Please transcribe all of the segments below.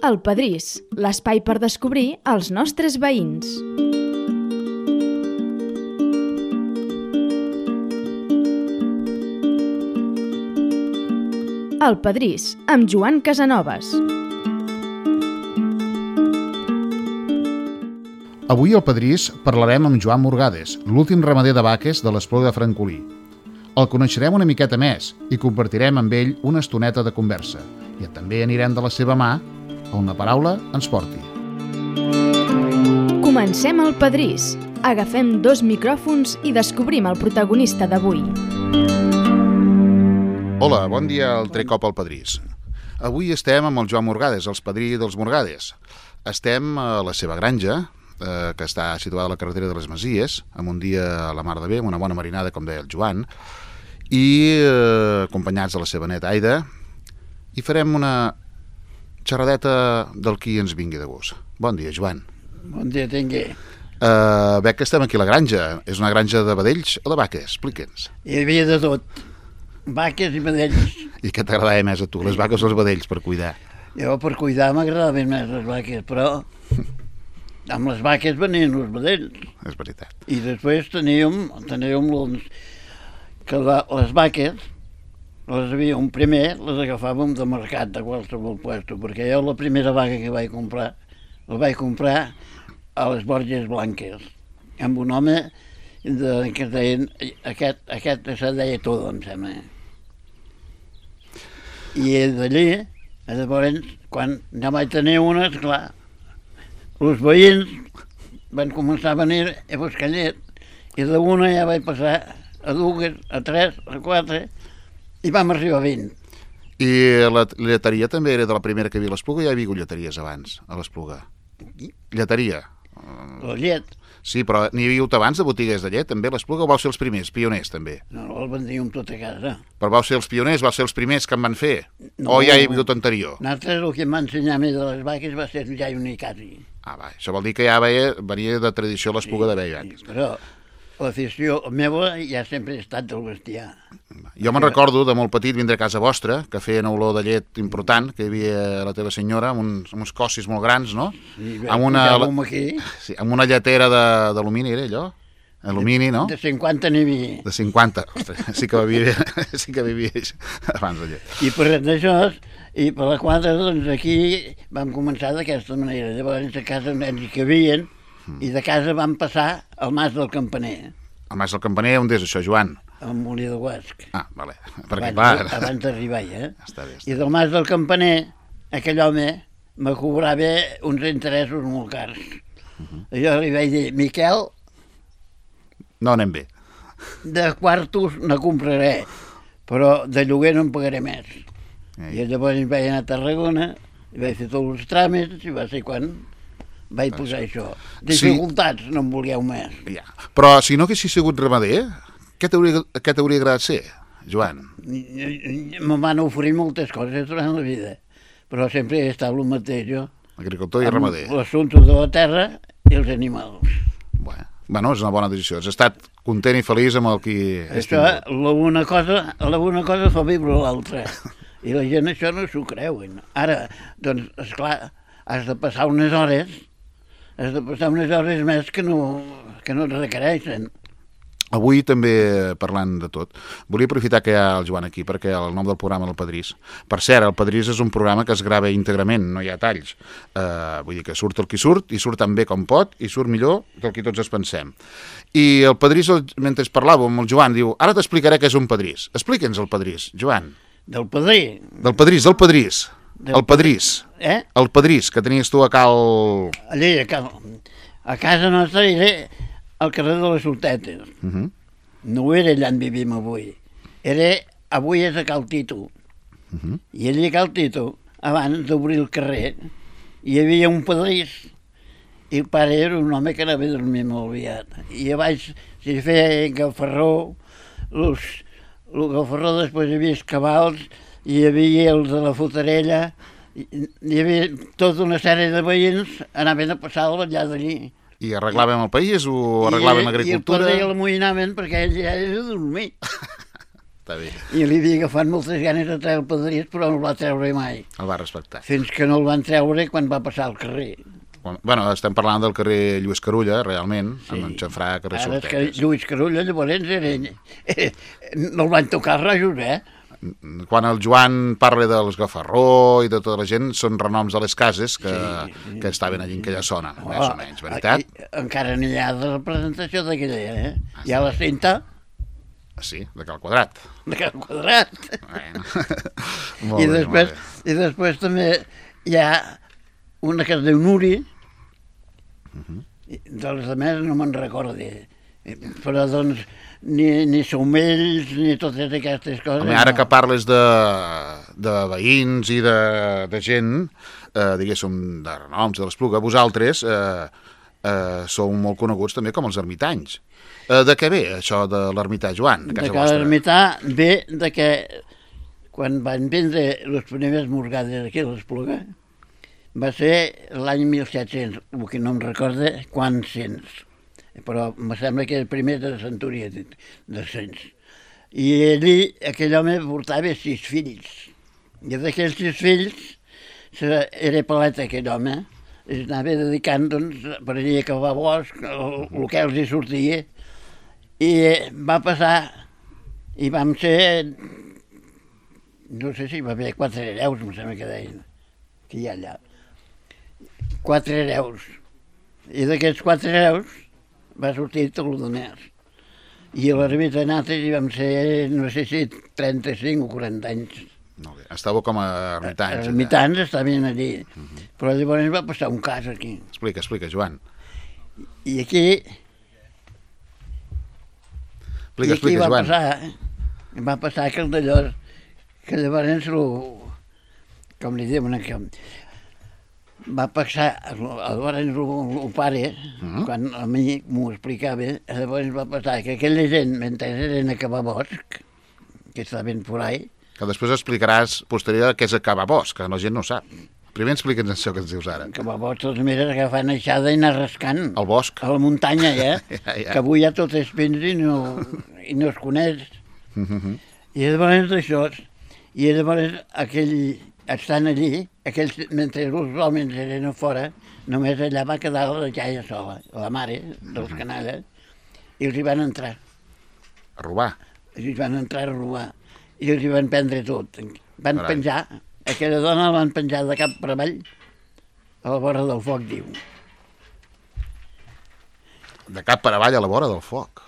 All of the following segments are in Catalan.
El Pedrís, l'espai per descobrir els nostres veïns. El Pedrís, amb Joan Casanovas. Avui al Pedrís parlarem amb Joan Morgades, l'últim ramader de vaques de l'Espluga de Francolí. El coneixerem una miqueta més i compartirem amb ell una estoneta de conversa. I també anirem de la seva mà on la paraula ens porti. Comencem el Pedrís. Agafem 2 micròfons i descobrim el protagonista d'avui. Hola, bon dia altre cop al Pedrís. Avui estem amb el Joan Morgades, el padrí dels Morgades. Estem a la seva granja, que està situada a la carretera de les Masies, amb un dia a la mar de bé, amb una bona marinada, com deia el Joan, i acompanyats de la seva neta Aida, i farem una xerradeta del qui ens vingui de gust. Bon dia, Joan. Bon dia, tingui. Veig que estem aquí a la granja. És una granja de vedells o de vaques? Explica'ns. Hi havia de tot. Vaques i vedells. I què t'agradava més a tu, les vaques o els vedells, per cuidar? Jo, per cuidar, m'agradaven més les vaques, però amb les vaques venien els vedells. És veritat. I després teníem que les vaques les havíem primer, les agafàvem de mercat, de qualsevol puesto, perquè jo la primera vaca que vaig comprar, la vaig comprar a les Borges Blanques, amb un home que es deien, aquest se deia Todo, em sembla. I d'allí, llavors, quan ja vaig tenir una, esclar, els veïns van començar a venir a buscar llet, i d'una ja vaig passar a 2, a 3, a 4, i vam arribar a 20. I la lleteria també era de la primera que hi havia a l'Espluga, ja hi havia lleteries abans, a l'Espluga. Lleteria. La llet. Sí, però n'hi havia abans de botigues de llet, també, a l'Espluga, o vau ser els primers, pioners, també? No, el vendíem tot a casa. Però vau ser els pioners, vau ser els primers que en van fer? No, o ja hi havia anterior? Nosaltres el que em va ensenyar a mi de les vaques va ser ja unicasi. Ah, va, això vol dir que ja venia de tradició l'Espluga de veia. Sí, però l'afició meva ja sempre ha estat del bestiar. Jo me'n recordo de molt petit vindre a casa vostra, que feien olor de llet important, que hi havia la teva senyora, amb uns cossis molt grans, no? Sí, amb una lletera d'alumini, era allò? Alumini, no? De 50 n'hi havia. De 50. Ostres, sí que vivia abans de llet. I per això, i per la quadra, doncs aquí vam començar d'aquesta manera. Llavors a casa ens hi cabien, i de casa vam passar al Mas del Campaner. El Mas del Campaner, on és això, Joan? Al Molí de Guasc. Ah, vale. Perquè, clar... Abans d'arribar, Està bé. I del Mas del Campaner, aquell home me cobrava uns interessos molt cars. Jo li vaig dir, Miquel... No anem bé. De quartos no compraré, però de lloguer no en pagaré més. I llavors vaig anar a Tarragona, i vaig fer tots els tràmits, i va ser quan vaig posar això. Dificultats, no en volíeu més. Ja. Però si no haguessis sigut ramader, què t'hauria agradat ser, Joan? Me van oferir moltes coses durant la vida, però sempre he estat el mateix, jo. Agricultor i ramader. L'assumpte de la terra i els animals. Bueno, és una bona decisió. Has estat content i feliç amb el que has tingut. Una cosa fa viure l'altra. I la gent això no s'ho creuen. Ara, doncs, esclar, has de passar unes hores més que no et requereixen. Avui també, parlant de tot, volia aprofitar que hi ha el Joan aquí, perquè el nom del programa és El Pedrís. Per cert, El Pedrís és un programa que es grava íntegrament, no hi ha talls. Vull dir que surt el qui surt, i surt tan bé com pot, i surt millor del que tots ens pensem. I el Pedrís, mentre parlàvem amb el Joan, diu, ara t'explicaré què és un Pedrís. Explica'ns el Pedrís, Joan. Del Pedrí? Del Pedrís. El Pedrís. El Pedrís, que tenies tu a cal... Allí, a casa nostra era al carrer de les Hortetes. No era allà on vivim avui. Avui és a Cal Tito. I allà a Cal Tito, abans d'obrir el carrer, hi havia un pedrís. I el pare era un home que anava a dormir molt aviat. I a baix s'hi feia gafarró, el gafarró després hi havia els cabals, hi havia els de la fotarella, hi havia tota una sèrie de veïns, anaven a passar allà d'allí. I arreglàvem el país o arreglàvem l'agricultura? I el padrí l'amoïnaven perquè ell ja era de dormir. Està bé. I li havia agafat moltes ganes de treure el Pedrís, però no el va treure mai. El va respectar. Fins que no el van treure quan va passar al carrer. Bueno, estem parlant del carrer Lluís Carulla, realment, sí. Amb en Xanfrà, carrer Ara és que Sortetes. Lluís Carulla, llavors, no el van tocar rajos, Quan el Joan parla dels Gafarró i de tota la gent, són renoms de les cases que estaven allí en aquella zona, més o menys, veritat? Encara n'hi ha de representació d'aquella, Hi ha la cinta Sí, de Cal Quadrat. de Cal Quadrat. Bueno. I després també hi ha una que es diu Nuri, dels altres no me'n recordo, però doncs ni somells ni totes aquestes coses. Home, ara que parles de veïns i de gent, diguéssim, de renoms de l'Espluga, vosaltres sou molt coneguts també com els ermitanys. De què ve això de l'ermità, Joan? De que l'ermità ve de que quan van vendre les primeres morgades aquí a l'Espluga va ser l'any 1700, el que no em recorda quants cents, però em sembla que el primer de la centúria de cents. I allí aquell home portava 6 fills, i d'aquells 6 fills era paleta aquell home, es anava dedicant doncs, per allà a cavar bosc, el que els hi sortia, i va passar, i vam ser, no sé si va haver 4 hereus, em sembla que deien, que hi ha allà. 4 hereus. I d'aquests 4 hereus va sortir tot el més. I a l'ermita nosaltres hi vam ser, no sé si 35 o 40 anys. Molt bé. Estàveu com a ermitans. Ermitans estaven allí. Però llavors va passar un cas aquí. Explica, Joan. I aquí... Explica, Joan. Va passar que el d'allò, que llavors com li diuen, va passar, llavors el pare, quan a mi m'ho explicava, llavors va passar que aquella gent, mentre eren a cavar bosc, que estaven por ahí... Que després explicaràs posterior què és acabar bosc, que la gent no ho sap. Primer explica'ns això que ens dius ara. Cavar bosc, els mires agafant aixada i anar rascant. El bosc. A la muntanya, que avui hi ha tot espins i no es coneix. I llavors d'això, i llavors estan allí, mentre els homes eren a fora, només allà va quedar la jaia sola, la mare dels canalles, i els hi van entrar. A robar. Els hi van entrar a robar. I els hi van prendre tot. Van penjar, aquella dona la van penjar de cap per avall, a la vora del foc, diu. De cap per avall a la vora del foc.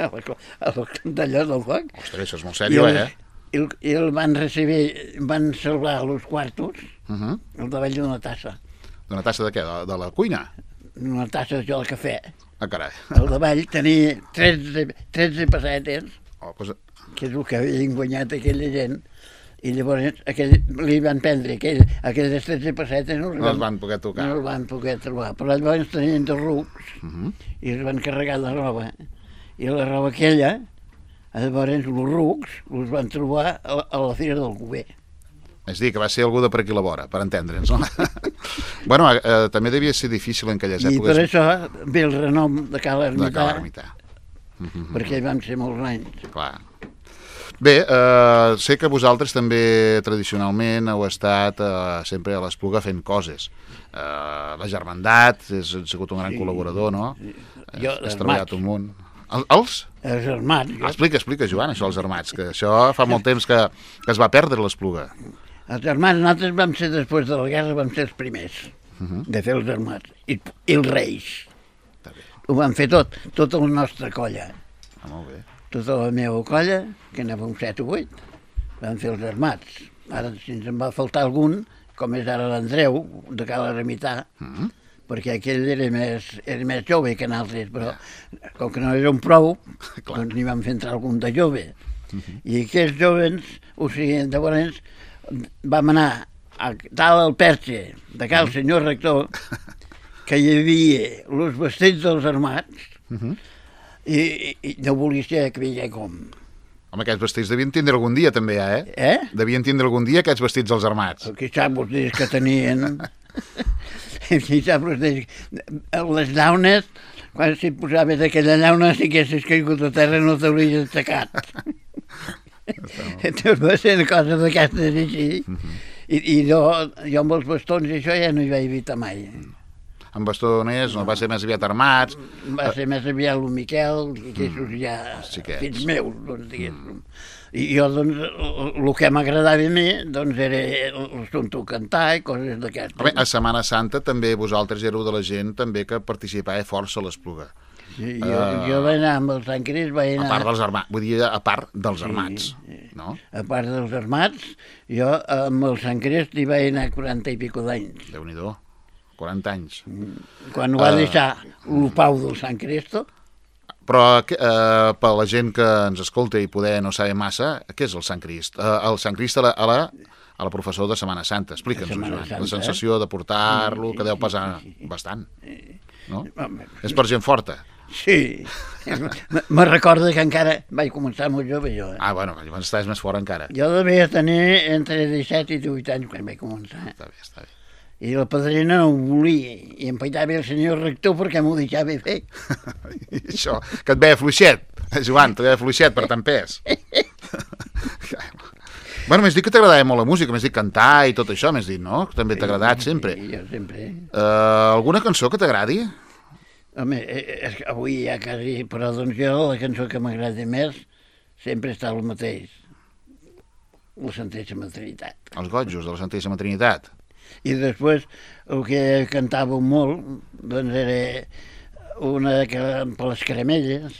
D'allò del foc. Ostres, això és molt seriós, I el van recibir, van salvar els quartos, al davall d'una tassa. D'una tassa de què? De la cuina? Una tassa de cafè. Ah, carai. Al davall tenia 13 pessetes, que és el que havien guanyat aquella gent, i llavors li van prendre aquelles 13 pessetes, no els van poder tocar. No els van poder trobar, però llavors tenien dos rucs i els van carregar de roba. I la roba aquella, llavors els rucs els van trobar a la fira del Cuber. És dir, que va ser algú de per aquí la vora, per entendre'ns, no? Bueno, també devia ser difícil en aquelles èpoques. I per això ve el renom de Cal Ermità. De Cal Ermità. Perquè hi vam ser molts anys. Clar. Bé, sé que vosaltres també tradicionalment heu estat sempre a l'Espluga fent coses. La Germandat, has sigut un gran col·laborador, no? Has treballat un munt. Els? Els armats. Explica, Joan, això dels armats, que això fa molt temps que es va perdre l'Espluga. Els armats, nosaltres vam ser, després de la guerra, vam ser els primers de fer els armats. I els reis. Ho van fer tota la nostra colla. Molt bé. Tota la meva colla, que anàvem 7 o 8, van fer els armats. Ara, si ens en va faltar algun, com és ara l'Andreu, de Cal Ermità, perquè aquell era més jove que nosaltres, però com que no érem prou, doncs n'hi vam fer entrar algun de jove. I aquests joves, o sigui, llavors vam anar a dalt al Perxe de Cal Senyor Rector, que hi havia els vestits dels armats, i no volia ser que veia com. Home, aquests vestits devien tindre algun dia, també, Devien tindre algun dia aquests vestits dels armats. Qui sap els dies que tenien. Qui sap els dies... Les llaunes, quan s'hi posaves aquella llauna, si haguessis caigut a terra no t'hauries aixecat. Entonces va ser coses d'aquestes així. I jo amb els bastons i això ja no hi vaig evitar mai. Amb bastoners, no, va ser més aviat armats. Va ser més aviat el Miquel, que és ja xiquets. fills meus, doncs, diguéssim. I jo, doncs, el que m'agradava a mi, doncs, era l'assumpte cantar i coses d'aquestes. Home, a Setmana Santa també vosaltres éreu de la gent també que participava força a l'Espluga. Sí, jo vaig anar amb el Sant Crist, vaig anar... A part dels armats, vull dir, a part dels armats, no? A part dels armats, jo amb el Sant Crist hi vaig anar 40 i pico d'anys. Déu-n'hi-do, 40 anys. Quan va deixar el Pau del Sant Cristo. Però per la gent que ens escolta i poder no saber massa, què és el Sant Crist? El Sant Crist a la professor de Setmana Santa. Explica'ns-ho, Joan. La sensació de portar-lo, que deu pesar bastant. No? És per gent forta. Sí. Me recordo que encara vaig començar molt jove, jo. Ah, bueno, llavors estàs més fort encara. Jo devia tenir entre 17 i 18 anys quan vaig començar. Està bé, està bé. I la padrina no ho volia, i em paitava el senyor rector perquè m'ho deixava fer. I això, que et veia fluixet, Joan, et veia fluixet per tant pes. Bueno, m'has dit que t'agradava molt la música, m'has dit cantar i tot això, m'has dit, no? Que també t'ha agradat sempre. Sí, jo sempre. Alguna cançó que t'agradi? Home, és que avui ja quasi... Però doncs jo la cançó que m'agrada més sempre està el mateix. La Santíssima Trinitat. Els gotjos de la Santíssima Trinitat. I després el que cantàvem molt doncs era una que per les caramelles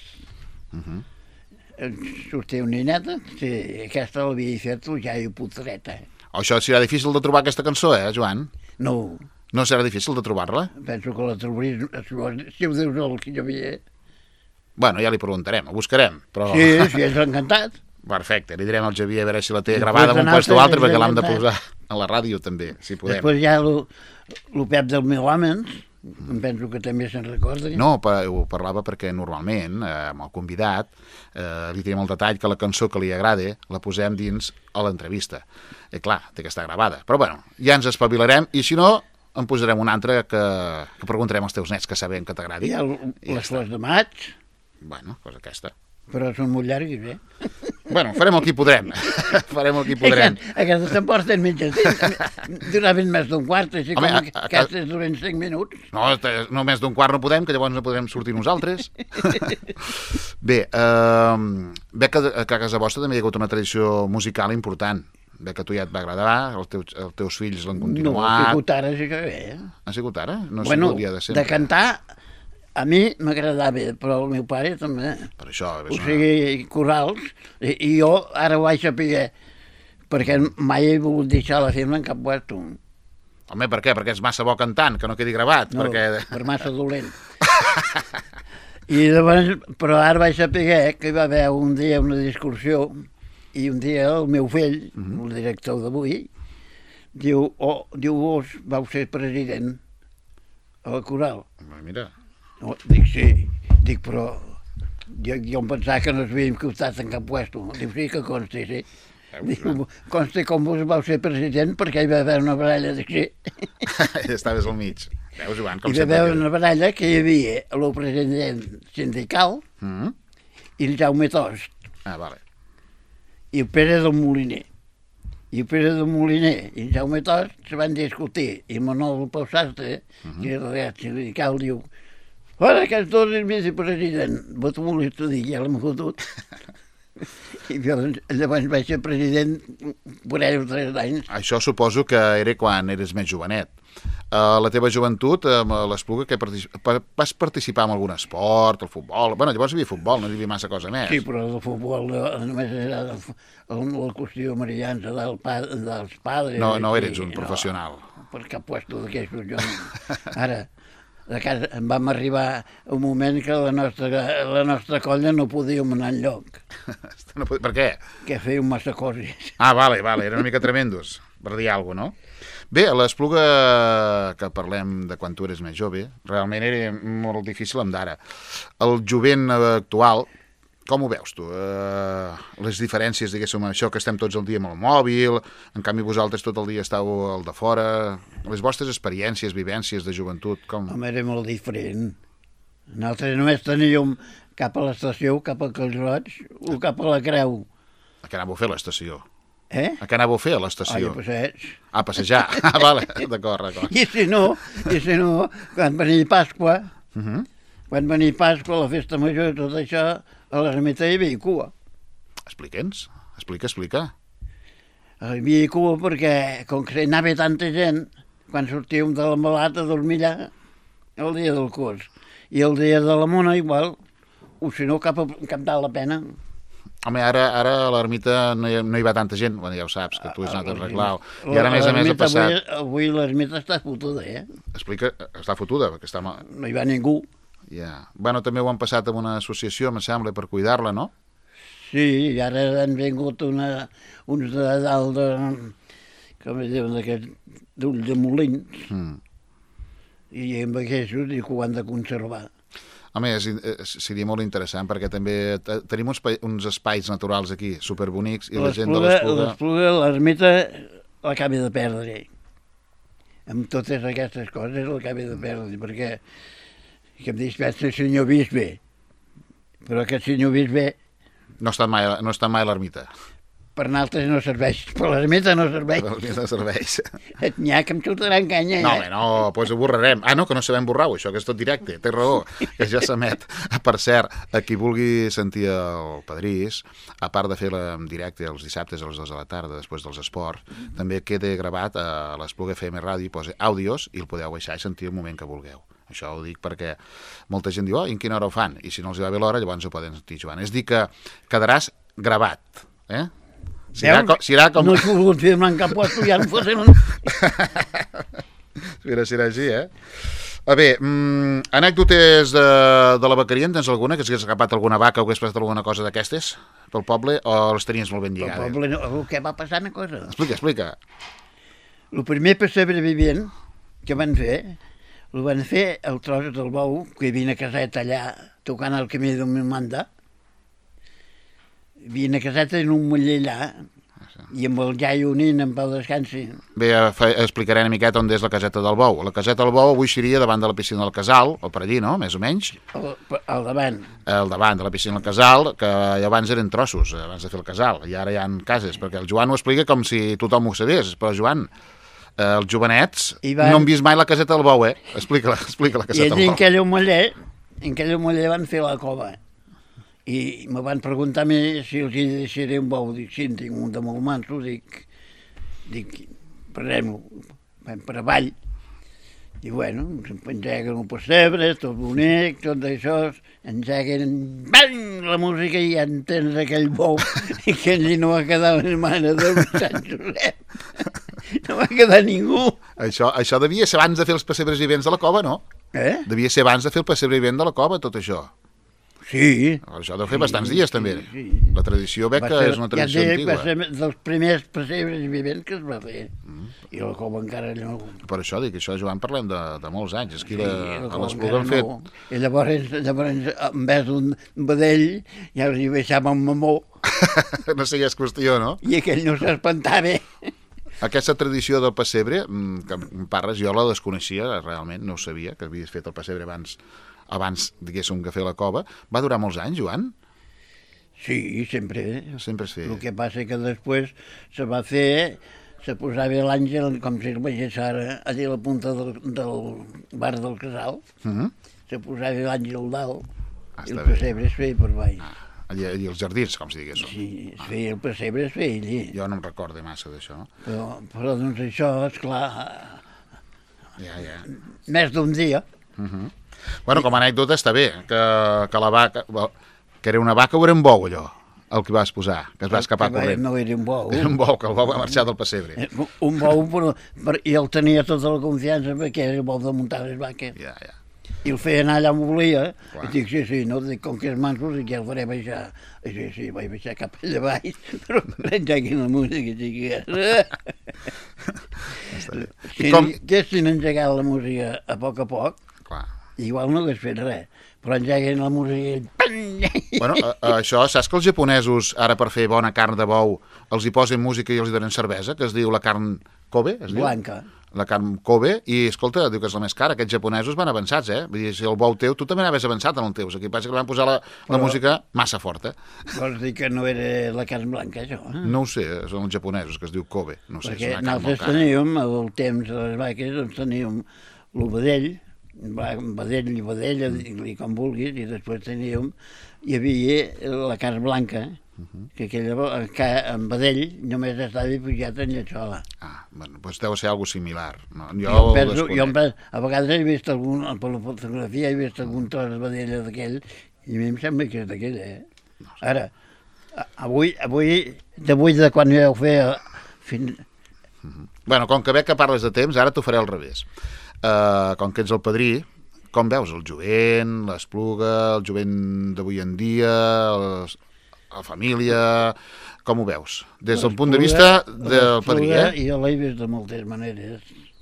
sortia una nineta, sí, aquesta l'havia fet el Jaio Putreta. Això serà difícil de trobar aquesta cançó, Joan? No. No serà difícil de trobar-la? Penso que la trobaries, si ho dius el que jo havia... Bueno, ja li preguntarem, ho buscarem, però... Sí, sí, és encantat. Perfecte, li direm al Xavier a veure si la té gravada en un lloc o altre, perquè l'hem de posar a la ràdio també, si podem. Després hi ha el Pep del Mil Hòmens, em penso que també se'n recorda. No, ho parlava perquè normalment, amb el convidat, li diem el detall que la cançó que li agrada la posem dins a l'entrevista. I clar, té que estar gravada. Però bueno, ja ens espavilarem, i si no, en posarem una altra que preguntarem als teus nets que sabem que t'agradi. Hi ha les flors de maig. Bueno, doncs aquesta. Però són molt llargues, Bueno, farem el que podrem. Farem el que podrem. Aquestes temportes mitges duraven més d'un quart, així com aquestes duren 5 minuts. No més d'un quart no podem, que llavors no podrem sortir nosaltres. Bé, ve que a casa vostra també hi ha hagut una tradició musical important. Ve que a tu ja et va agradar, els teus fills l'han continuat. No, ha sigut ara, sí que bé. Ha sigut ara? No ha bueno, sigut dia de sempre. De cantar... A mi m'agradava, però el meu pare també. Per això... O sigui, corals, i jo ara ho vaig saber, perquè mai he volgut deixar la firma en cap puesto. Home, per què? Perquè és massa bo cantant, que no quedi gravat. No, perquè... per massa dolent. I llavors, però ara vaig saber que hi va haver un dia una discursió, i un dia el meu fill, el director d'avui, diu, vos vau ser president a la coral. Mira... No, dic, sí. Dic, però jo em pensava que no s'havia costat en cap puesto. Diu, sí que consti, sí. Diu, consti com vos vau ser president perquè hi va haver una baralla d'així. Estaves al mig. Veus, Joan, com hi va haver una baralla que hi havia el president sindical i el Jaume Tost. Ah, vale. I el Pere del Moliner. I el Pere del Moliner i el Jaume Tost se van discutir. I Manol Pau Sastre, que era el sindical, diu: ara aquest dos és vicepresident, vos t'ho volies tu dir, ja l'hem fotut. I llavors vaig ser president per 3 anys. Això suposo que era quan eres més jovenet. A la teva joventut, a l'Espluga, vas participar en algun esport, el futbol? Bueno, llavors hi havia futbol, no hi havia massa cosa més. Sí, però el futbol només era la qüestió mariança dels padres. No eres un professional. Per cap puesto d'aquestos jo no. Ara, de casa em vam arribar un moment que la nostra colla no podíem anar enlloc. Per què? Que fèiem massa coses. Ah, vale, eren una mica tremendos, per dir alguna cosa, no? Bé, a l'Espluga, que parlem de quan tu eres més jove, realment era molt difícil amb d'ara. El jovent actual, com ho veus tu? Les diferències, diguéssim, això que estem tots el dia amb el mòbil, en canvi vosaltres tot el dia estàu al de fora, les vostres experiències, vivències de joventut, com... Home, era molt diferent. Nosaltres només teníem cap a l'estació, cap a Collroig o cap a la Creu. A què anàveu a fer a l'estació? Eh? A què anàveu a fer a Ai, l'estació? a passeig. A passejar. Ah, vale, d'acord. I si no, quan venia Pasqua, quan venia Pasqua, la festa major i tot això, a l'ermita hi havia cua. Explique'ns. Explica. Hi havia cua perquè, com que anava tanta gent, quan sortíem de la malata a dormir allà, el dia del curs. I el dia de la mona igual, o si no, cap dalt la pena. Home, ara a l'ermita no hi va tanta gent, bueno, ja ho saps, que tu has anat a arreglar. I ara, a més ha passat... Avui l'ermita està fotuda, Explica, està fotuda, perquè està... No hi va ningú. Ja. Bueno, també ho han passat amb una associació, em sembla, per cuidar-la, no? Sí, i ara han vingut uns de dalt de... com es diuen, d'aquests d'ull de molins. I amb aquests dic que ho han de conservar. Home, seria molt interessant perquè també tenim uns espais naturals aquí superbonics i la gent de l'Espluga... L'Espluga, l'ermita, l'acabi de perdre. Amb totes aquestes coses l'acabi de perdre, perquè que em dispensa el senyor bisbe, però aquest senyor bisbe... No ha estat mai a l'ermita. Per nosaltres no serveix, per l'ermita no serveix. Per l'ermita no serveix. Et n'hi ha que em xutaran canya, No, home, no, doncs ho borrarem. Ah, no, que no sabem borrar-ho, això, que és tot directe. Té raó, que ja s'emet. Per cert, a qui vulgui sentir el Padrís, a part de fer en directe els dissabtes a les 2 de la tarda, després dels esports, també queda gravat a l'Espluga FM Ràdio, posa àudios i el podeu baixar i sentir el moment que vulgueu. Això ho dic perquè molta gent diu, i en quina hora ho fan? I si no els va bé l'hora, llavors ho poden sentir, Joan. És dir que quedaràs gravat, eh? Serà com... No s'ho volgut fer en cap puesto, ja no fossin un... Serà així, eh? A bé, anècdotes de la vaqueria, en tens alguna? Que s'hagués escapat alguna vaca o hagués passat alguna cosa d'aquestes pel poble, o les tenies molt ben lligades? Pel poble no, el que va passar una cosa. Explica. El primer pessebre vivent que van fer el tros del bou, que hi havia una caseta allà tocant el camí d'un manda. Hi havia una caseta en un muller allà, i amb el iaio nin en pau descansi. Bé, explicaré una miqueta on és la caseta del bou. La caseta del bou avui seria davant de la piscina del Casal, o per allí, no?, més o menys. Al davant. Al davant de la piscina del Casal, que abans eren trossos, abans de fer el Casal, i ara hi ha cases, perquè el Joan ho explica com si tothom ho sabés, però Joan, els jovenets no han vist mai la caseta del bou, eh? Explica la caseta del bou. I en aquell muller van fer la cova. I me van preguntar a mi si els hi deixaré un bou. Dic, sí, en tinc un de molt manso. Dic, parem-ho, vam per avall. I bueno, ens engeguen un pessebre, tot bonic, tot això, engeguen, bang, la música i ja entens aquell bou, i que allí no va quedar una mare de Sant Josep. No va quedar ningú. Això devia ser abans de fer els pessebres vivents de la cova, no? Devia ser abans de fer el pessebre vivent de la cova, tot això. Sí. Això deu fer bastants dies, també. Sí. La tradició veig que és una tradició antiga. Va ser dels primers pessebres vivents que es va fer. I la cova encara no... Per això dic, això, Joan, parlem de molts anys. Aquí a l'Espluga han fet... I llavors, en vez d'un vedell, ja els hi baixava un mamó. No sigués qüestió, no? I aquell no s'espantava. Aquesta tradició del pessebre, que em parles, jo la desconeixia, realment, no ho sabia, que havies fet el pessebre abans, diguéssim, que fer la cova. Va durar molts anys, Joan? Sí, sempre. Sempre es feia. El que passa que després se va fer, se posava l'àngel, com si el veiés ara, allà a la punta del bar del Casal, se posava l'àngel dalt, i el pessebre es feia per baix. Allà als jardins, com si digués. Sí, es feia el pessebre, es feia allí. Jo no em recordo massa d'això. Però doncs això, esclar, més d'un dia. Bueno, com a anècdota està bé, que la vaca, que era una vaca o era un bou, allò, el que vas posar, que es va escapar corrent. No era un bou. Era un bou, que el bou va marxar del pessebre. Un bou, i el tenia tota la confiança perquè era el bou de muntar les vaques. Ja. I el feia anar allà on volia, i dic, sí, no, dic, com que és manso, dic, ja el faré baixar. I sí, vaig baixar cap allà baix, però engeguin la música, xiquilles. Si haguessin engegat la música a poc, igual no hagués fet res, però engeguen la música i... Bueno, això, saps que els japonesos, ara per fer bona carn de bou, els hi posen música i els hi donen cervesa, que es diu la carn Kobe, es diu? Blanca. la carn Kobe, i, escolta, diu que és la més cara. Aquests japonesos van avançats, Vull dir, si el bou teu, tu també anaves avançat en el teu. Aquí passa que van posar la música massa forta. Vols dir que no era la carn blanca, això? No ho sé, són els japonesos, que es diu Kobe. No sé, Perquè és una carn molt nosaltres cara. teníem, al temps de les vaques, doncs teníem el vedell i vedella, i com vulguis, i després teníem, hi havia la carn blanca, que aquella en vedell només estava pujat en lletxola. Bueno, doncs deu ser alguna similar. No? A vegades he vist per la fotografia, he vist algun tros de vedella d'aquell, i a mi em sembla que és d'aquella, Ara, avui, de quan jo ho feia, Bueno, com que veig que parles de temps, ara t'ho faré al revés. Com que ets el padrí, com veus el jovent, l'Espluga, el jovent d'avui en dia, la família, com ho veus? Des del punt de vista del padrí, Jo l'he vist de moltes maneres.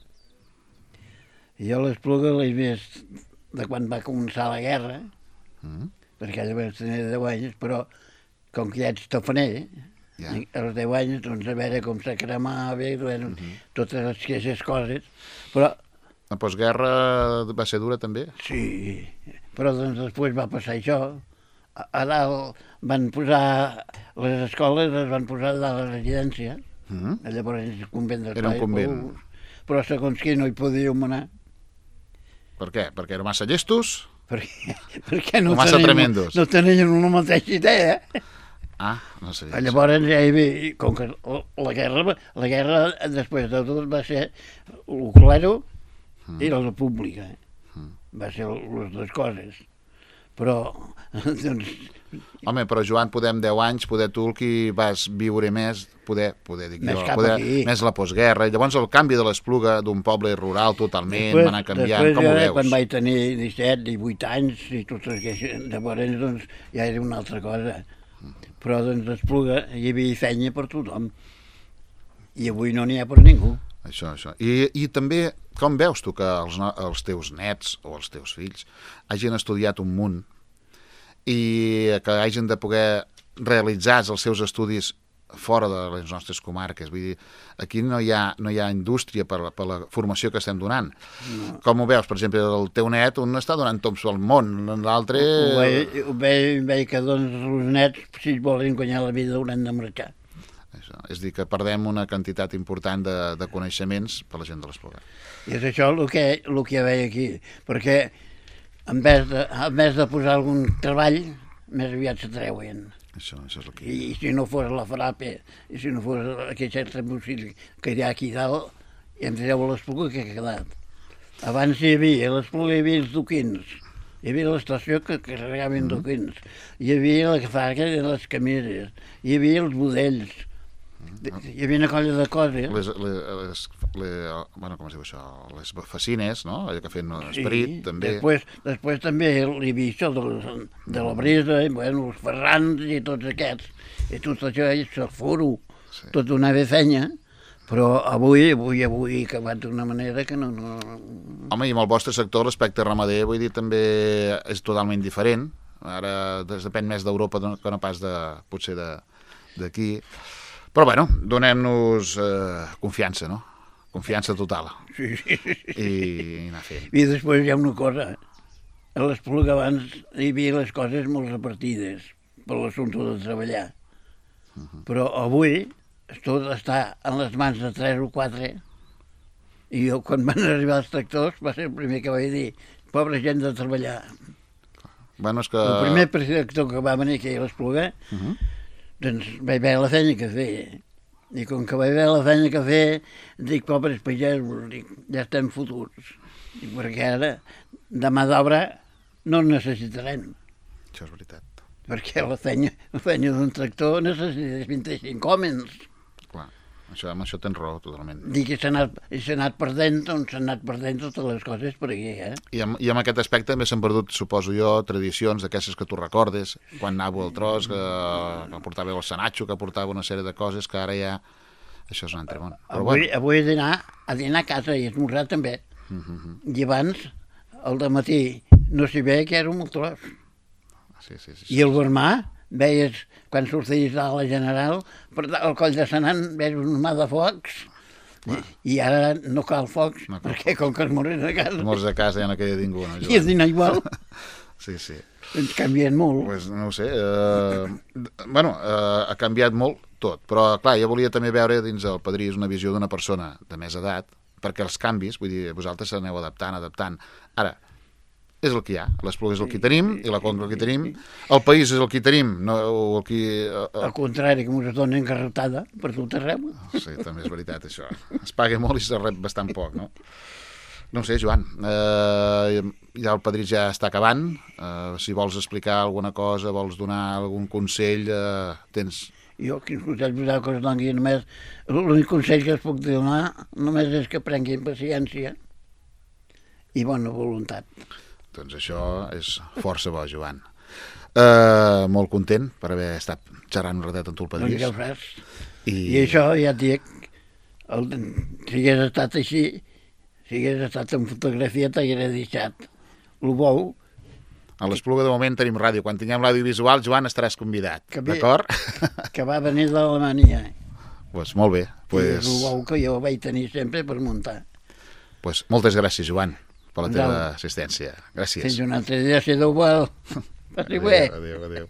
Jo l'Espluga l'he vist de quan va començar la guerra, perquè llavors tenia 10 anys, però com que ja ets tafaner, als 10 anys, doncs a veure com se cremava, totes aquestes coses, però... La postguerra va ser dura també? Sí, però doncs després va passar això. A dalt van posar, les escoles es van posar a dalt la residència, llavors el convent d'Espai. Era un convent. Però segons qui no hi podíem anar. Per què? Perquè eren massa llestos? Perquè no massa tremendos? No tenien una mateixa idea. No sabia. Llavors ja hi havia, com que la guerra després de tot va ser el clero i la república. Va ser les dues coses. Però, doncs... Home, però Joan, podem 10 anys, poder tu el que vas viure més, dic més jo, més la postguerra. Llavors el canvi de l'Espluga d'un poble rural totalment va anar canviant. Com ho veus? Quan vaig tenir 17, 18 anys i tot això, llavors doncs, ja era una altra cosa. Però doncs l'Espluga hi havia feina per tothom. I avui no n'hi ha per ningú. Això. I també, com veus tu que els teus nets o els teus fills hagin estudiat un munt i que hagin de poder realitzar els seus estudis fora de les nostres comarques? Vull dir, aquí no hi ha indústria per la formació que estem donant. No. Com ho veus? Per exemple, el teu net, un està donant tops al món, l'altre... Ho veig que doncs els nets, si volen guanyar la vida, hauran de marxar. Això. És dir, que perdem una quantitat important de coneixements per la gent de l'Espluga. I és això el que veig aquí, perquè en vez de posar algun treball, més aviat se treuen. Això és el que... I si no fos la FRAPE, i si no fos aquest centre músic que hi ha aquí dalt, i em direu l'Espluga que ha quedat. Abans hi havia l'Espluga, hi havia els duquins, hi havia l'estació que carregaven duquins, hi havia la farga de les camises, hi havia els budells, hi havia una colla de coses. Com es diu això? Les fascines, no? Allò que feien esperit, també. Després també hi havia això de la brisa, els ferrans i tots aquests. I tot això és el foro, tot donava feina, però avui he acabat d'una manera que no... Home, i amb el vostre sector, l'aspecte ramader, vull dir, també és totalment diferent. Ara depèn més d'Europa que no pas potser d'aquí. Però, bueno, donem-nos confiança, no? Confiança total. Sí. I anar fent. I després hi ha una cosa. A l'Espluga abans hi havia les coses molt repartides per l'assumpte de treballar. Però avui tot està en les mans de 3 o 4 i jo, quan van arribar els tractors, va ser el primer que vaig dir: pobra gent de treballar. Bueno, és que... El primer tractor que va venir aquí a l'Espluga, doncs vaig veure la feina que feia. I com que vaig veure la feina que feia, dic, pobres pagesos, ja estem fotuts. I perquè ara, de mà d'obra, no en necessitarem. Això és veritat. Perquè la feina d'un tractor necessita 25 homes. Clar, amb això tens raó, totalment. Dic que s'ha anat perdent, doncs s'han anat perdent totes les coses per aquí, I amb aquest aspecte també s'han perdut, suposo jo, tradicions d'aquestes que tu recordes, quan anava al tros, que portava el senatxo, que portava una sèrie de coses que ara ja... Això és un altre món. Avui he d'anar a dinar a casa i esmorzar també. I abans, al dematí, no s'hi veia que era un tros. Sí. I el vermà, veies, quan sorties de la General, per el coll de Senan, veies un mar de focs, I ara no cal focs, perquè com que es moren a casa... Morts a casa ja no queda ningú, no, Joan? I es dinar igual. Sí, sí. Ens canvien molt. Pues no ho sé. Ha canviat molt tot, però clar, jo volia també veure dins el Padrí una visió d'una persona de més edat, perquè els canvis, vull dir, vosaltres s'aneu adaptant. Ara, és el que hi ha, l'Espluga és el que tenim i la Conca el que tenim, el país és el que tenim, no el que... Al contrari, que ens donen garrotada per tot arreu. Sí, també és veritat, això. Es paga molt i se rep bastant poc, no? No ho sé, Joan, ja el Padrí ja està acabant, si vols explicar alguna cosa, vols donar algun consell, tens... Jo, quins consells us que us doni només... L'únic consell que us puc donar només és que prenguin paciència i bona voluntat. Doncs això és força bo, Joan. Molt content per haver estat xerrant un ratet amb tu el Padrí. Doncs ja ho saps. I això, ja et dic, si hagués estat així, si hagués estat en fotografia, t'hagués deixat el bou. A l'Espluga de moment tenim ràdio. Quan tinguem l'audiovisual, Joan, estaràs convidat. D'acord? Que va venir d'Alemanya. Pues molt bé. És el bou que jo vaig tenir sempre per muntar. Pues moltes gràcies, Joan, per la teva assistència. Gràcies. Fins una altra dia, si Déu vol. Passi bé. Adéu.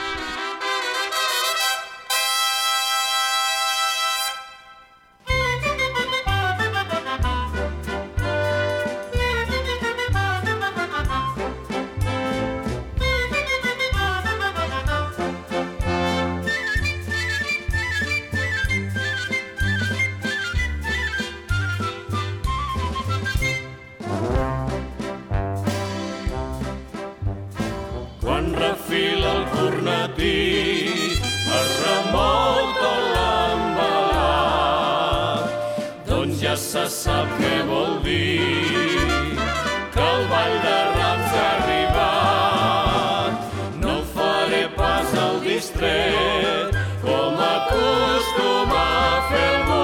Quan refila el cornetí, es remou tot l'embalat, doncs ja se sap què vol dir, que el ball de Rams ha arribat. No faré pas al distret, com acostuma a fer algú.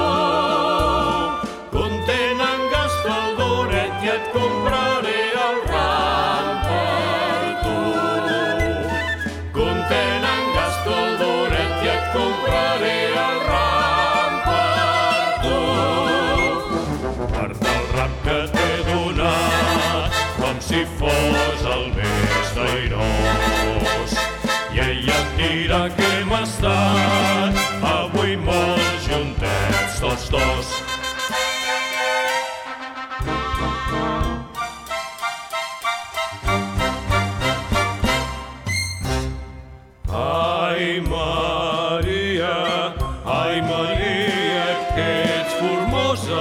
Content en gasto el duret i et compraré el ram per tu. Content en gasto el duret i et compraré el ram per tu. Per del ram que t'he donat, com si fos el més d'airós. I ella et dirà que hem estat avui molt juntets tots dos. Ai Maria, que ets formosa,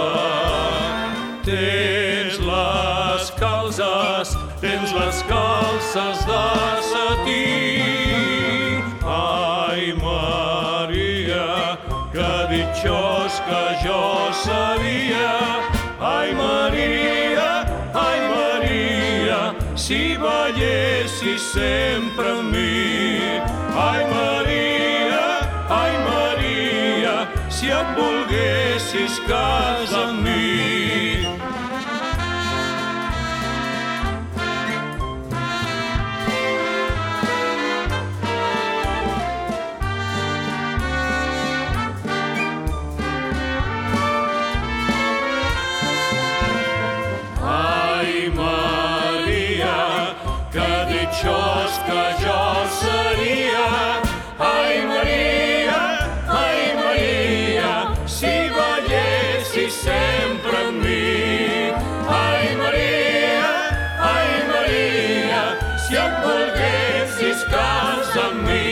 tens les calces de setí. Ai Maria, que ditxós que jo seria. Ai Maria, si veiessis sempre amb mi. Ai Maria, si et volguessis casar amb mi. Ai Maria, que ditxós que jo seria. Ai Maria, si veiessis sempre amb mi. Ai Maria, si et volguessis casar amb mi.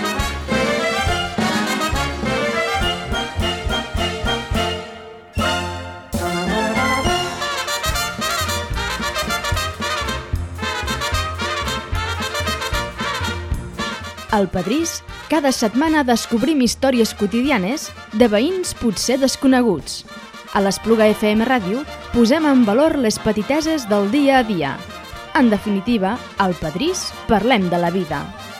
Al Padrís, cada setmana descobrim històries quotidianes de veïns potser desconeguts. A l'Espluga FM Ràdio posem en valor les petiteses del dia a dia. En definitiva, al Padrís parlem de la vida.